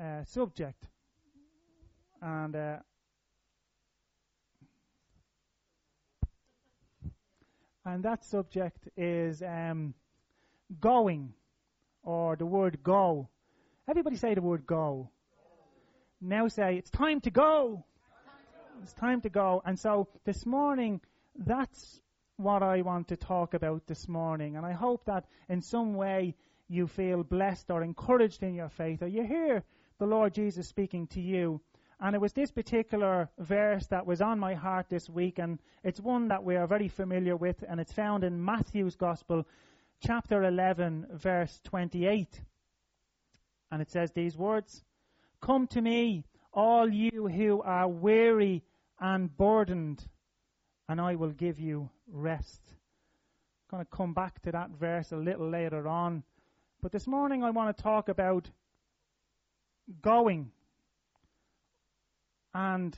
subject. And that subject is going, or the word go. Everybody say the word go. Now say, it's time to go. It's time to go. And so this morning, that's what I want to talk about this morning. And I hope that in some way you feel blessed or encouraged in your faith, or you hear the Lord Jesus speaking to you. And it was this particular verse that was on my heart this week, and it's one that we are very familiar with, and it's found in Matthew's Gospel, chapter 11, verse 28. And it says these words, "Come to me, all you who are weary and burdened, and I will give you rest." I'm going to come back to that verse a little later on. But this morning I want to talk about going. And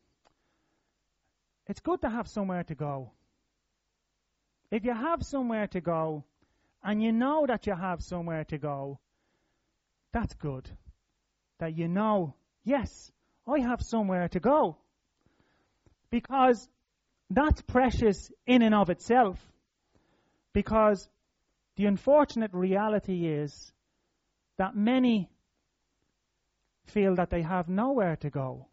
it's good to have somewhere to go. If you have somewhere to go, and you know that you have somewhere to go, that's good. That you know, yes, I have somewhere to go. Because that's precious in and of itself. Because the unfortunate reality is that many feel that they have nowhere to go.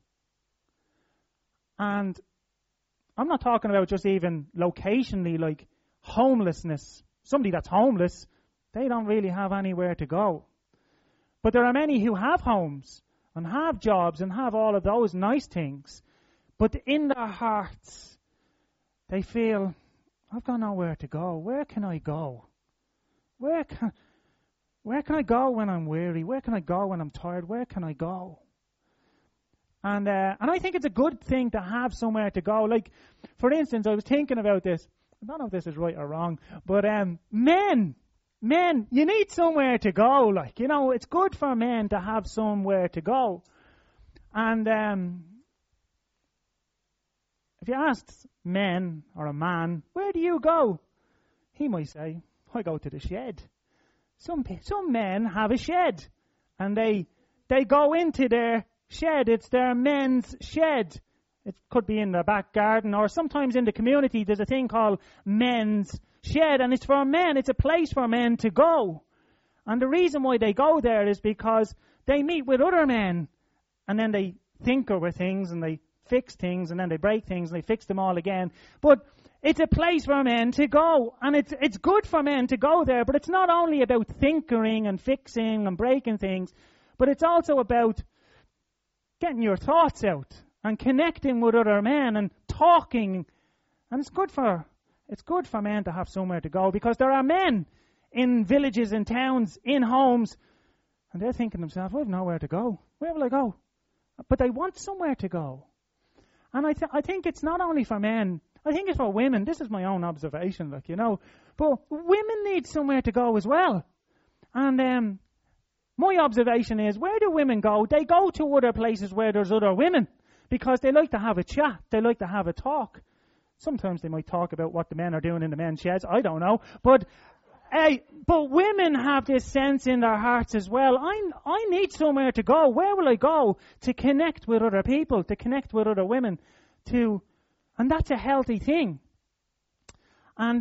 And I'm not talking about just even locationally, like homelessness. Somebody that's homeless, they don't really have anywhere to go. But there are many who have homes and have jobs and have all of those nice things. But in their hearts, they feel, I've got nowhere to go. Where can I go? Where can I go when I'm weary? Where can I go when I'm tired? Where can I go? And I think it's a good thing to have somewhere to go. Like, for instance, I was thinking about this. I don't know if this is right or wrong, but men, you need somewhere to go. Like, you know, it's good for men to have somewhere to go. And if you asked men or a man, where do you go? He might say, I go to the shed. Some men have a shed, and they go into their shed. It's their men's shed. It could be in the back garden, or sometimes in the community there's a thing called men's shed, and it's for men. It's a place for men to go. And the reason why they go there is because they meet with other men, and then they tinker with things, and they fix things, and then they break things, and they fix them all again. But it's a place for men to go, and it's good for men to go there, but it's not only about tinkering and fixing and breaking things, but it's also about getting your thoughts out and connecting with other men and talking. And it's good for men to have somewhere to go, because there are men in villages and towns, in homes, and they're thinking to themselves, I have nowhere to go. Where will I go? But they want somewhere to go. And I think it's not only for men. I think it's for women. This is my own observation, like, you know. But women need somewhere to go as well. And my observation is, where do women go? They go to other places where there's other women, because they like to have a chat. They like to have a talk. Sometimes they might talk about what the men are doing in the men's sheds. I don't know. But women have this sense in their hearts as well. I need somewhere to go. Where will I go to connect with other people, to connect with other women, and that's a healthy thing. And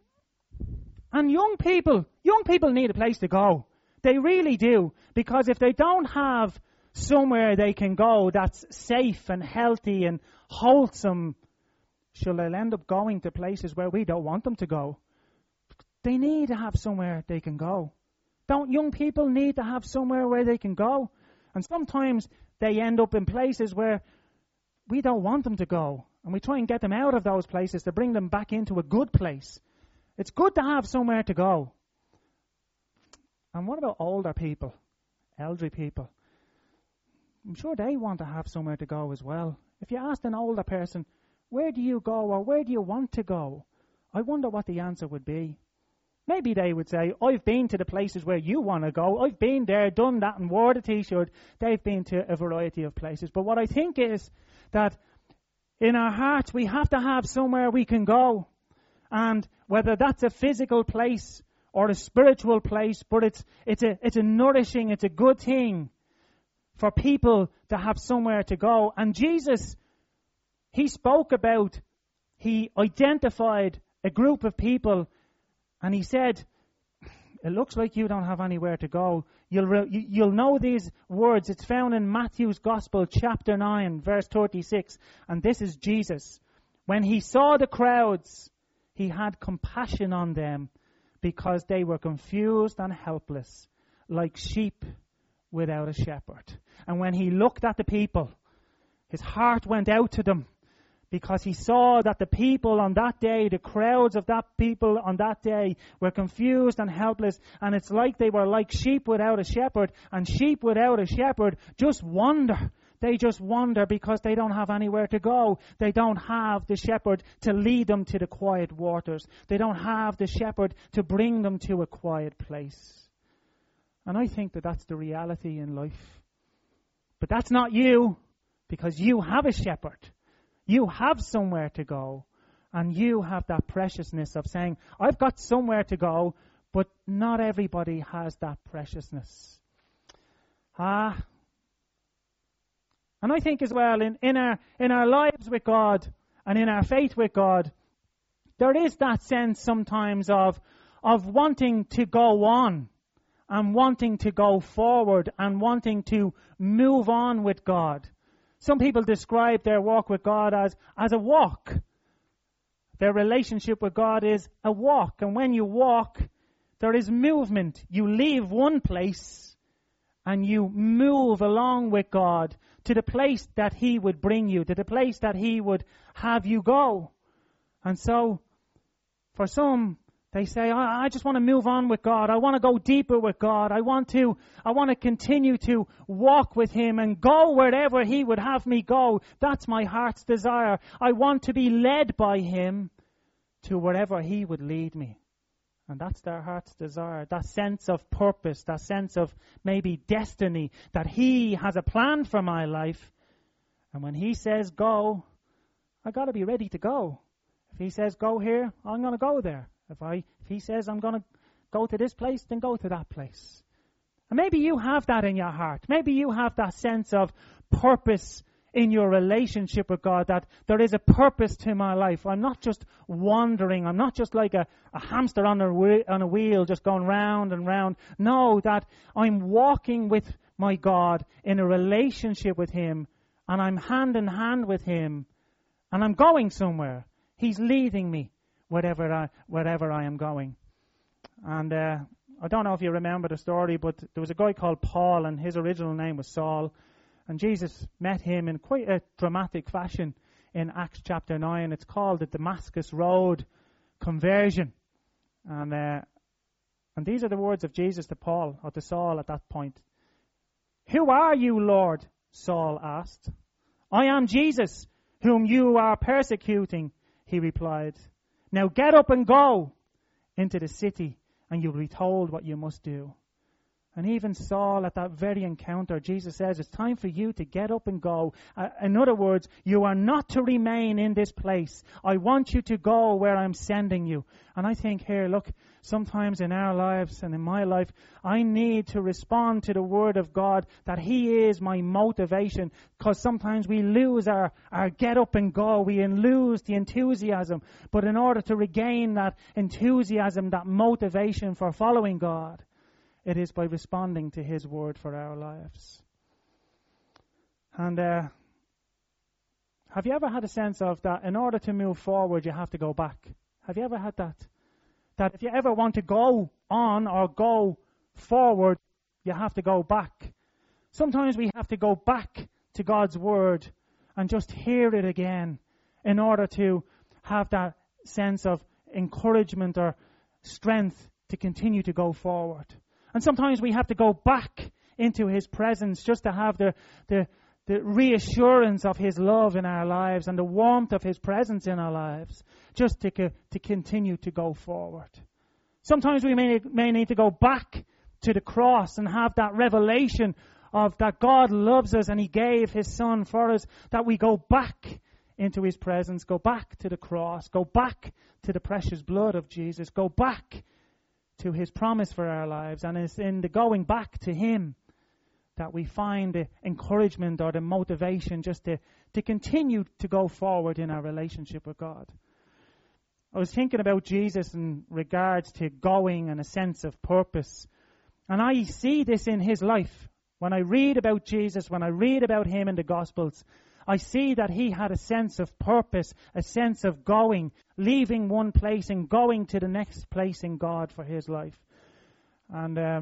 young people need a place to go. They really do. Because if they don't have somewhere they can go that's safe and healthy and wholesome, they'll end up going to places where we don't want them to go. They need to have somewhere they can go. Don't young people need to have somewhere where they can go? And sometimes they end up in places where we don't want them to go. And we try and get them out of those places to bring them back into a good place. It's good to have somewhere to go. And what about older people, elderly people? I'm sure they want to have somewhere to go as well. If you asked an older person, where do you go, or where do you want to go? I wonder what the answer would be. Maybe they would say, I've been to the places where you want to go. I've been there, done that, and wore the T-shirt. They've been to a variety of places. But what I think is that in our hearts, we have to have somewhere we can go. And whether that's a physical place or a spiritual place, but it's a nourishing, it's a good thing for people to have somewhere to go. And Jesus, he identified a group of people, and he said, it looks like you don't have anywhere to go. You'll know these words. It's found in Matthew's Gospel, chapter 9, verse 36. And this is Jesus. When he saw the crowds, he had compassion on them because they were confused and helpless, like sheep without a shepherd. And when he looked at the people, his heart went out to them, because he saw that the people on that day, the crowds of that people on that day, were confused and helpless. And it's like they were like sheep without a shepherd. And sheep without a shepherd just wander. They just wander because they don't have anywhere to go. They don't have the shepherd to lead them to the quiet waters. They don't have the shepherd to bring them to a quiet place. And I think that that's the reality in life. But that's not you, because you have a shepherd. You have somewhere to go, and you have that preciousness of saying, I've got somewhere to go, but not everybody has that preciousness. And I think as well, in our lives with God and in our faith with God, there is that sense sometimes of wanting to go on and wanting to go forward and wanting to move on with God. Some people describe their walk with God as a walk. Their relationship with God is a walk. And when you walk, there is movement. You leave one place and you move along with God to the place that He would bring you, to the place that He would have you go. And so, for some, they say, I just want to move on with God. I want to go deeper with God. I want to continue to walk with Him and go wherever He would have me go. That's my heart's desire. I want to be led by Him to wherever He would lead me. And that's their heart's desire. That sense of purpose, that sense of maybe destiny, that He has a plan for my life. And when He says go, I got to be ready to go. If He says go here, I'm going to go there. If He says I'm going to go to this place, then go to that place. And maybe you have that in your heart. Maybe you have that sense of purpose in your relationship with God, that there is a purpose to my life. I'm not just wandering. I'm not just like a hamster on a wheel just going round and round. No, that I'm walking with my God in a relationship with Him, and I'm hand in hand with Him, and I'm going somewhere. He's leading me wherever I am going. And I don't know if you remember the story, but there was a guy called Paul, and his original name was Saul. And Jesus met him in quite a dramatic fashion in Acts chapter 9. It's called the Damascus Road conversion. And these are the words of Jesus to Paul, or to Saul at that point. "Who are you, Lord?" Saul asked. "I am Jesus, whom you are persecuting," he replied. "Now get up and go into the city, and you'll be told what you must do." And even Saul, at that very encounter, Jesus says, it's time for you to get up and go. In other words, you are not to remain in this place. I want you to go where I'm sending you. And I think here, look, sometimes in our lives and in my life, I need to respond to the Word of God that He is my motivation, because sometimes we lose our get up and go. We lose the enthusiasm. But in order to regain that enthusiasm, that motivation for following God, it is by responding to His Word for our lives. And have you ever had a sense of that in order to move forward, you have to go back? Have you ever had that? That if you ever want to go on or go forward, you have to go back. Sometimes we have to go back to God's Word and just hear it again in order to have that sense of encouragement or strength to continue to go forward. And sometimes we have to go back into His presence just to have the reassurance of His love in our lives and the warmth of His presence in our lives, just to continue to go forward. Sometimes we may need to go back to the cross and have that revelation of that God loves us and He gave His Son for us, that we go back into His presence, go back to the cross, go back to the precious blood of Jesus, go back to His promise for our lives. And it's in the going back to Him that we find the encouragement or the motivation just to continue to go forward in our relationship with God. I was thinking about Jesus in regards to going and a sense of purpose. And I see this in his life. When I read about Jesus, when I read about him in the Gospels, I see that he had a sense of purpose, a sense of going, leaving one place and going to the next place in God for his life. And I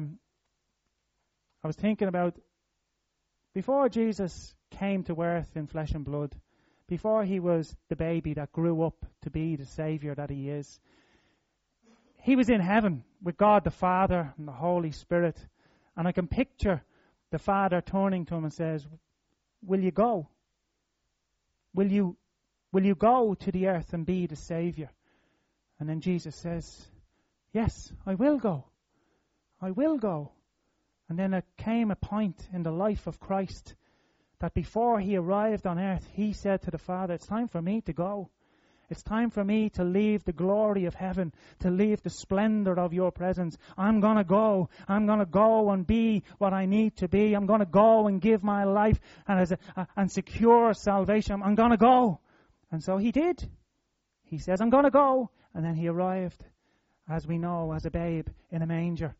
was thinking about, before Jesus came to earth in flesh and blood, before he was the baby that grew up to be the Savior that he is, he was in heaven with God the Father and the Holy Spirit. And I can picture the Father turning to him and says, will you go? Will you go to the earth and be the Savior? And then Jesus says, yes, I will go. I will go. And then there came a point in the life of Christ that before he arrived on earth, he said to the Father, it's time for me to go. It's time for me to leave the glory of heaven, to leave the splendor of your presence. I'm going to go. I'm going to go and be what I need to be. I'm going to go and give my life and secure salvation. I'm going to go. And so he did. He says, I'm going to go. And then he arrived, as we know, as a babe in a manger.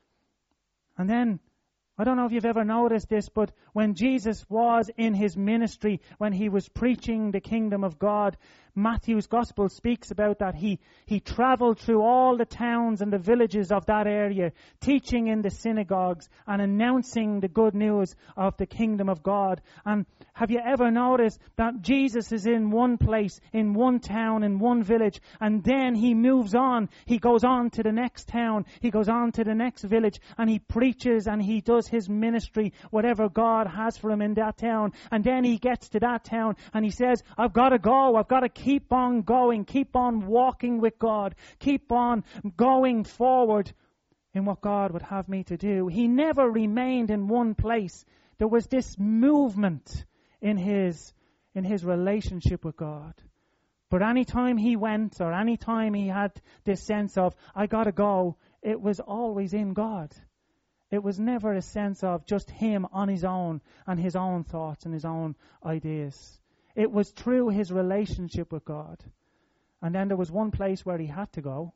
And then, I don't know if you've ever noticed this, but when Jesus was in his ministry, when he was preaching the kingdom of God, Matthew's gospel speaks about that he traveled through all the towns and the villages of that area, teaching in the synagogues and announcing the good news of the kingdom of God. And have you ever noticed that Jesus is in one place, in one town, in one village, and then he moves on. He goes on to the next town. He goes on to the next village, and he preaches and he does his ministry, whatever God has for him in that town. And then he gets to that town and he says, I've got to go. I've got to keep on going. Keep on walking with God. Keep on going forward in what God would have me to do. He never remained in one place. There was this movement in his relationship with God. But any time he went, or any time he had this sense of, I got to go, it was always in God. It was never a sense of just him on his own and his own thoughts and his own ideas. It was through his relationship with God. And then there was one place where he had to go.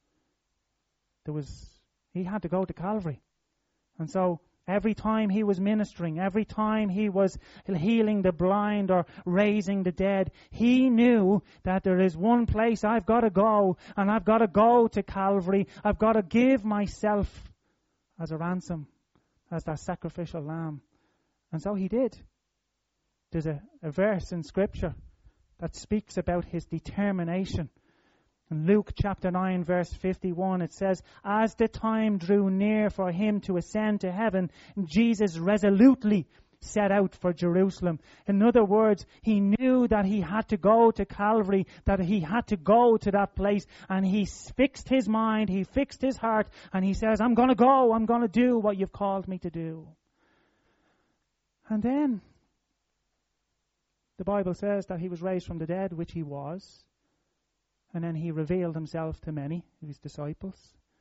He had to go to Calvary. And so every time he was ministering, every time he was healing the blind or raising the dead, he knew that there is one place I've got to go, and I've got to go to Calvary. I've got to give myself as a ransom, as that sacrificial lamb. And so he did. There's a verse in Scripture that speaks about his determination. In Luke chapter 9, verse 51, it says, as the time drew near for him to ascend to heaven, Jesus resolutely set out for Jerusalem. In other words, he knew that he had to go to Calvary, that he had to go to that place, and he fixed his mind, he fixed his heart, and he says, I'm going to go, I'm going to do what you've called me to do. And then the Bible says that he was raised from the dead, which he was, and then he revealed himself to many of his disciples.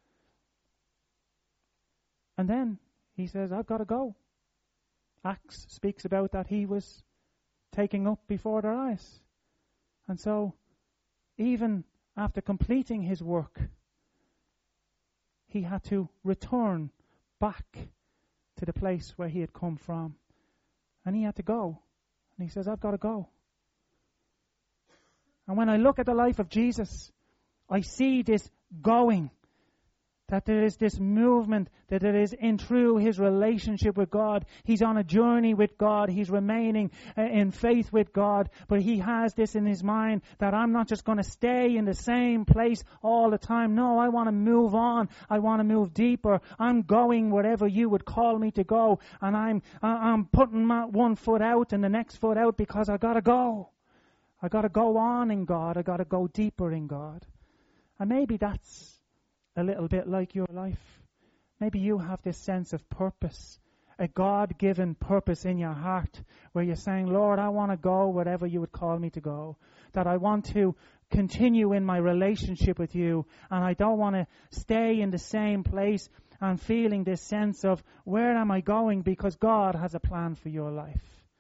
And then he says, I've got to go. Acts speaks about that he was taking up before their eyes. And so, even after completing his work, he had to return back to the place where he had come from. And he had to go. And he says, I've got to go. And when I look at the life of Jesus, I see this going. That there is this movement, that it is in through his relationship with God. He's on a journey with God. He's remaining in faith with God. But he has this in his mind that I'm not just going to stay in the same place all the time. No, I want to move on. I want to move deeper. I'm going wherever you would call me to go. And I'm putting my one foot out and the next foot out because I got to go. I got to go on in God. I got to go deeper in God. And maybe that's a little bit like your life. Maybe you have this sense of purpose, a God-given purpose in your heart where you're saying, Lord, I want to go wherever you would call me to go, that I want to continue in my relationship with you, and I don't want to stay in the same place. and feeling this sense of, where am I going? Because God has a plan for your life.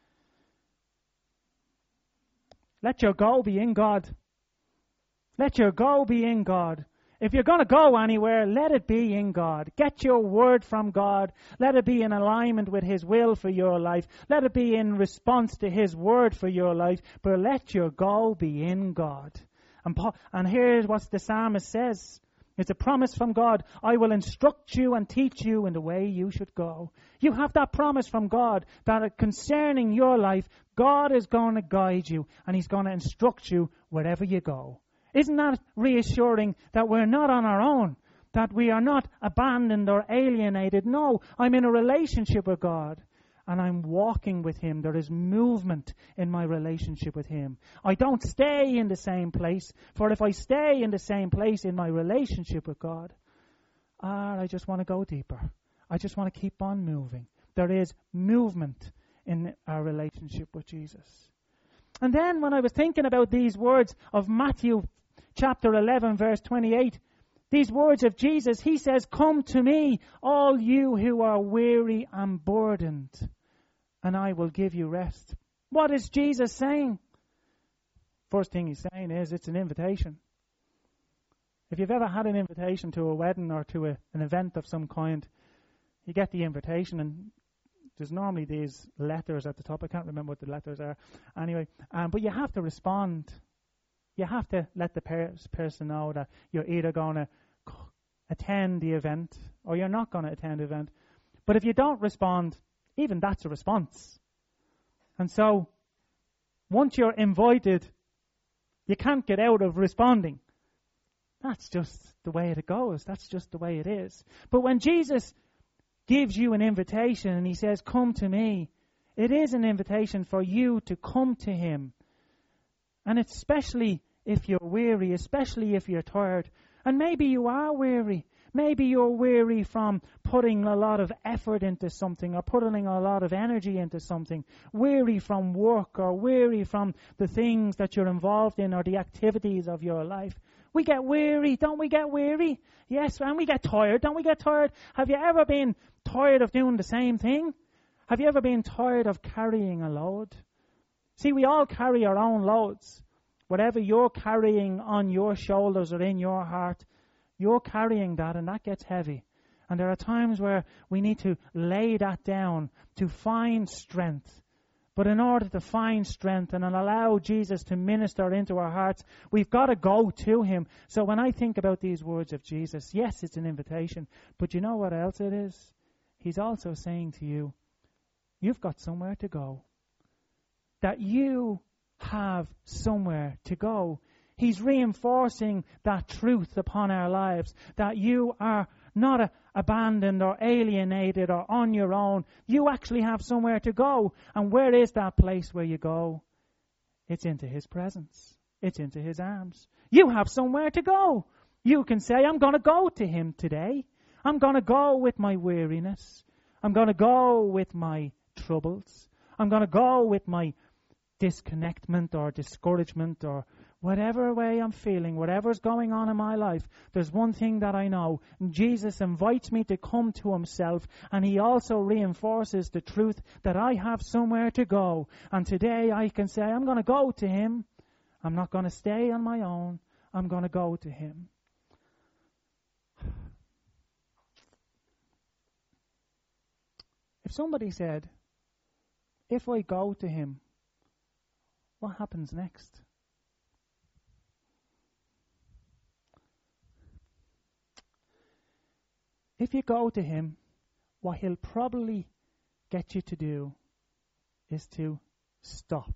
Let your goal be in God. Let your goal be in God. If you're going to go anywhere, let it be in God. Get your word from God. Let it be in alignment with His will for your life. Let it be in response to His word for your life. But let your goal be in God. And here's what the psalmist says. It's a promise from God. I will instruct you and teach you in the way you should go. You have that promise from God that concerning your life, God is going to guide you and He's going to instruct you wherever you go. Isn't that reassuring that we're not on our own, that we are not abandoned or alienated? No, I'm in a relationship with God and I'm walking with Him. There is movement in my relationship with Him. I don't stay in the same place, for if I stay in the same place in my relationship with God, I just want to go deeper. I just want to keep on moving. There is movement in our relationship with Jesus. And then when I was thinking about these words of Matthew chapter 11, verse 28, these words of Jesus, He says, come to me, all you who are weary and burdened, and I will give you rest. What is Jesus saying? First thing He's saying is it's an invitation. If you've ever had an invitation to a wedding or to an event of some kind, you get the invitation and there's normally these letters at the top. I can't remember what the letters are. Anyway, but you have to respond. You have to let the person know that you're either going to attend the event or you're not going to attend the event. But if you don't respond, even that's a response. And so, once you're invited, you can't get out of responding. That's just the way it goes. That's just the way it is. But when Jesus gives you an invitation and He says, come to me, it is an invitation for you to come to Him. And especially if you're weary, especially if you're tired. And maybe you are weary. Maybe you're weary from putting a lot of effort into something or putting a lot of energy into something. Weary from work or weary from the things that you're involved in or the activities of your life. We get weary, don't we get weary? Yes, and we get tired, don't we get tired? Have you ever been tired of doing the same thing? Have you ever been tired of carrying a load? See, we all carry our own loads. Whatever you're carrying on your shoulders or in your heart, you're carrying that and that gets heavy. And there are times where we need to lay that down to find strength. But in order to find strength and allow Jesus to minister into our hearts, we've got to go to Him. So when I think about these words of Jesus, yes, it's an invitation. But you know what else it is? He's also saying to you, you've got somewhere to go. That you have somewhere to go. He's reinforcing that truth upon our lives, that you are not abandoned or alienated or on your own. You actually have somewhere to go. And where is that place where you go? It's into His presence. It's into His arms. You have somewhere to go. You can say, I'm going to go to Him today. I'm going to go with my weariness. I'm going to go with my troubles. I'm going to go with my disconnectment or discouragement or whatever way I'm feeling, whatever's going on in my life. There's one thing that I know. Jesus invites me to come to Himself, and He also reinforces the truth that I have somewhere to go. And today I can say, I'm going to go to Him. I'm not going to stay on my own. I'm going to go to Him. If somebody said, if I go to Him, what happens next? If you go to Him, what He'll probably get you to do is to stop.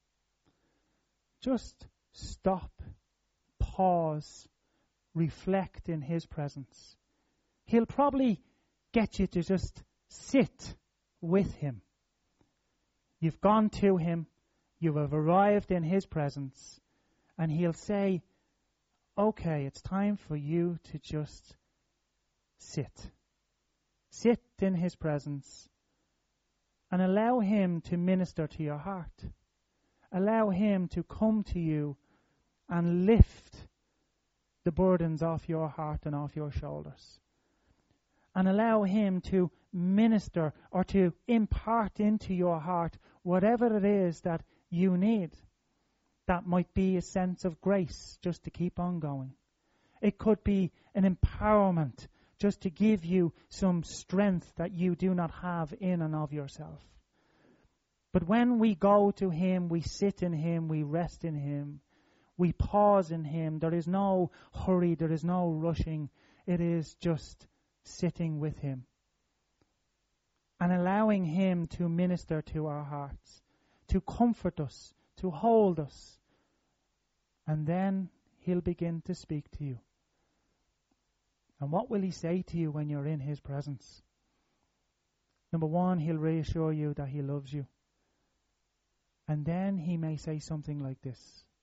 Just stop, pause, reflect in His presence. He'll probably get you to just sit with Him. You've gone to Him, you have arrived in His presence, and He'll say, okay, it's time for you to just sit. Sit in His presence and allow Him to minister to your heart. Allow Him to come to you and lift the burdens off your heart and off your shoulders. and allow Him to minister or to impart into your heart whatever it is that you need. That might be a sense of grace just to keep on going. It could be an empowerment just to give you some strength that you do not have in and of yourself. But when we go to Him, we sit in Him, we rest in Him, we pause in Him. There is no hurry, there is no rushing. It is just sitting with Him and allowing Him to minister to our hearts, to comfort us, to hold us. And then He'll begin to speak to you. And what will He say to you when you're in His presence? Number one, He'll reassure you that He loves you. And then He may say something like this: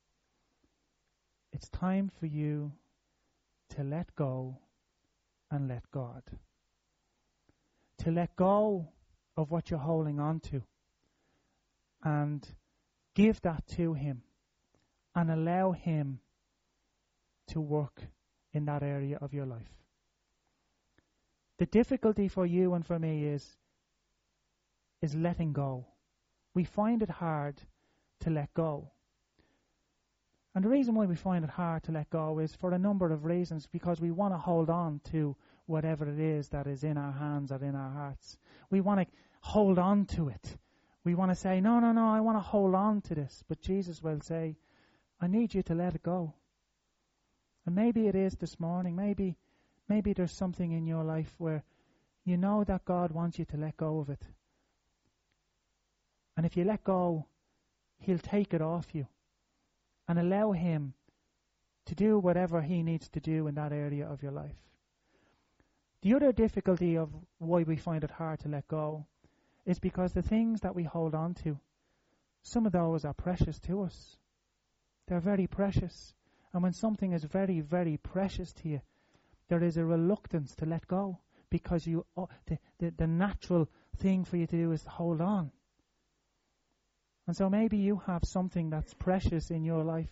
it's time for you to let go and let God. To let go of what you're holding on to and give that to Him and allow Him to work in that area of your life. The difficulty for you and for me is letting go. We find it hard to let go. And the reason why we find it hard to let go is for a number of reasons, because we want to hold on to whatever it is that is in our hands or in our hearts. We want to hold on to it. We want to say, no, I want to hold on to this. But Jesus will say, I need you to let it go. And maybe it is this morning. Maybe there's something in your life where you know that God wants you to let go of it. And if you let go, He'll take it off you and allow Him to do whatever He needs to do in that area of your life. The other difficulty of why we find it hard to let go is because the things that we hold on to, some of those are precious to us. They're very precious. And when something is very, very precious to you, there is a reluctance to let go, because the natural thing for you to do is to hold on. And so maybe you have something that's precious in your life,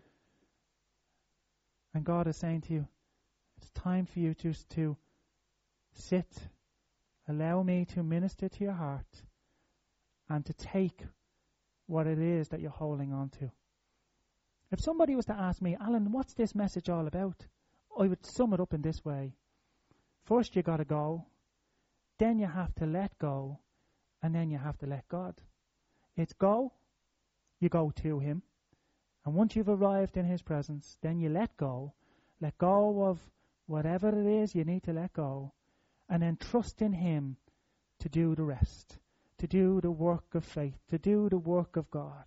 and God is saying to you, it's time for you just to sit, allow me to minister to your heart, and to take what it is that you're holding on to. If somebody was to ask me, Alan, what's this message all about? I would sum it up in this way. First you got to go, then you have to let go, and then you have to let God. It's go, you go to Him, and once you've arrived in His presence, then you let go of whatever it is you need to let go, and then trust in Him to do the rest, to do the work of faith, to do the work of God.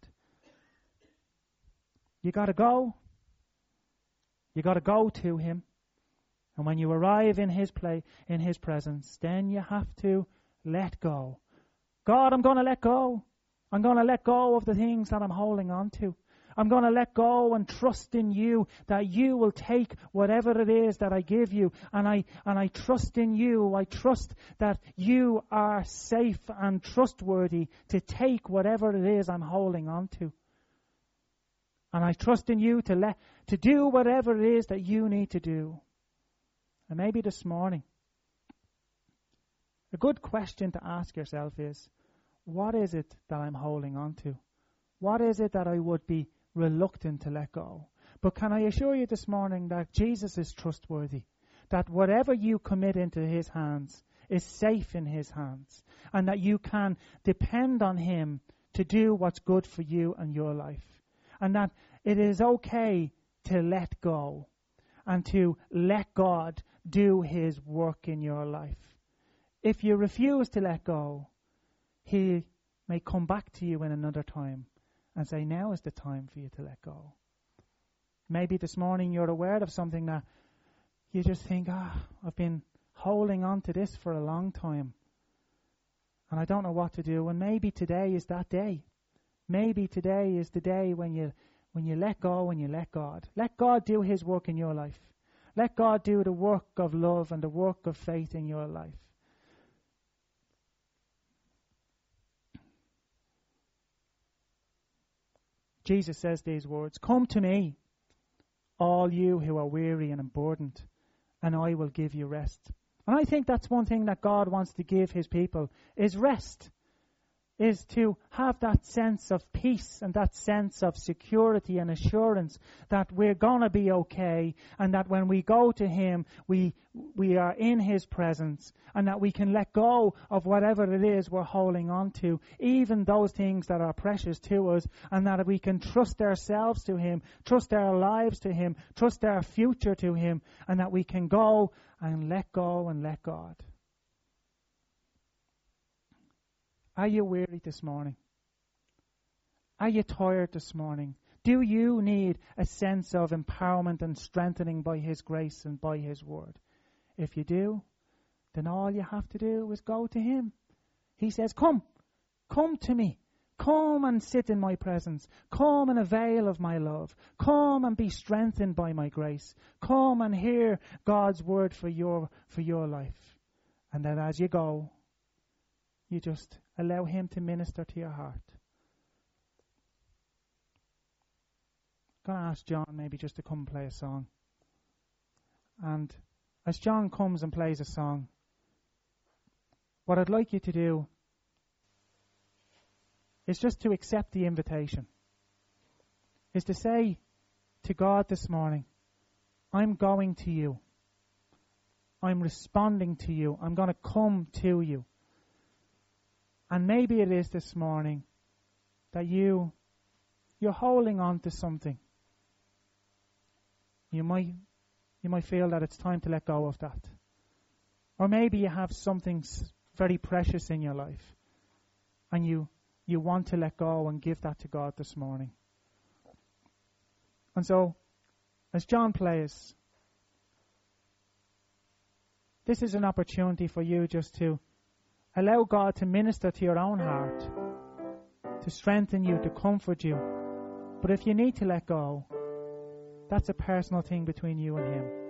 You got to go. You got to go to Him. And when you arrive in His in His presence, then you have to let go. God, I'm going to let go. I'm going to let go of the things that I'm holding on to. I'm going to let go and trust in you that you will take whatever it is that I give you. And I trust in you. I trust that you are safe and trustworthy to take whatever it is I'm holding on to. And I trust in you to do whatever it is that you need to do. And maybe this morning, a good question to ask yourself is, what is it that I'm holding on to? What is it that I would be reluctant to let go? But can I assure you this morning that Jesus is trustworthy, that whatever you commit into His hands is safe in His hands, and that you can depend on Him to do what's good for you and your life, and that it is okay to let go and to let God do His work in your life. If you refuse to let go, He may come back to you in another time and say, now is the time for you to let go. Maybe this morning you're aware of something that you just think, I've been holding on to this for a long time and I don't know what to do. And maybe today is that day. Maybe today is the day when you let go and you let God. Let God do His work in your life. Let God do the work of love and the work of faith in your life. Jesus says these words, "Come to me, all you who are weary and burdened, and I will give you rest. And I think that's one thing that God wants to give his people, is rest, is to have that sense of peace and that sense of security and assurance that we're going to be okay, and that when we go to him, we are in his presence, and that we can let go of whatever it is we're holding on to, even those things that are precious to us, and that we can trust ourselves to him, trust our lives to him, trust our future to him, and that we can go and let go and let God. Are you weary this morning? Are you tired this morning? Do you need a sense of empowerment and strengthening by his grace and by his word? If you do, then all you have to do is go to him. He says, come to me. Come and sit in my presence. Come and avail of my love. Come and be strengthened by my grace. Come and hear God's word for your life. And then as you go, you just allow him to minister to your heart. I'm going to ask John maybe just to come and play a song. And as John comes and plays a song, what I'd like you to do is just to accept the invitation. Is to say to God this morning, I'm going to you. I'm responding to you. I'm going to come to you. And maybe it is this morning that you're holding on to something. You might feel that it's time to let go of that. Or maybe you have something very precious in your life, and you want to let go and give that to God this morning. And so, as John plays, this is an opportunity for you just to allow God to minister to your own heart, to strengthen you, to comfort you. But if you need to let go, that's a personal thing between you and him.